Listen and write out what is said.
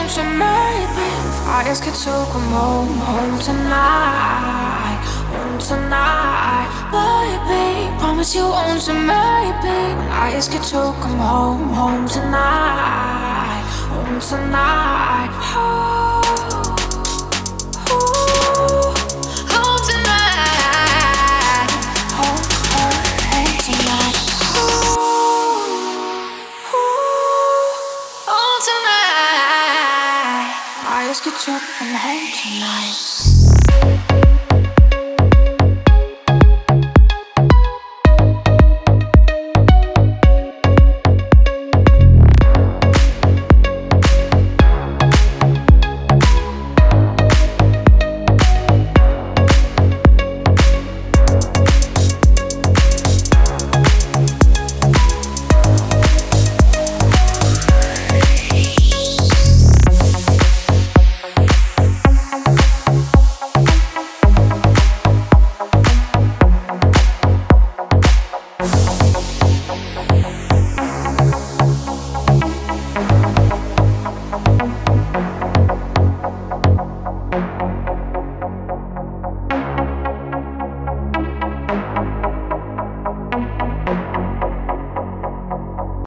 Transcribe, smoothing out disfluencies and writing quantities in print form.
won't you maybe? If I ask you to come home, home tonight, home tonight, baby. Promise you won't you maybe? When I ask you to come home, home tonight, home tonight. Oh, oh, home tonight, home, home, home tonight. Home tonight. I ask you to come home tonight.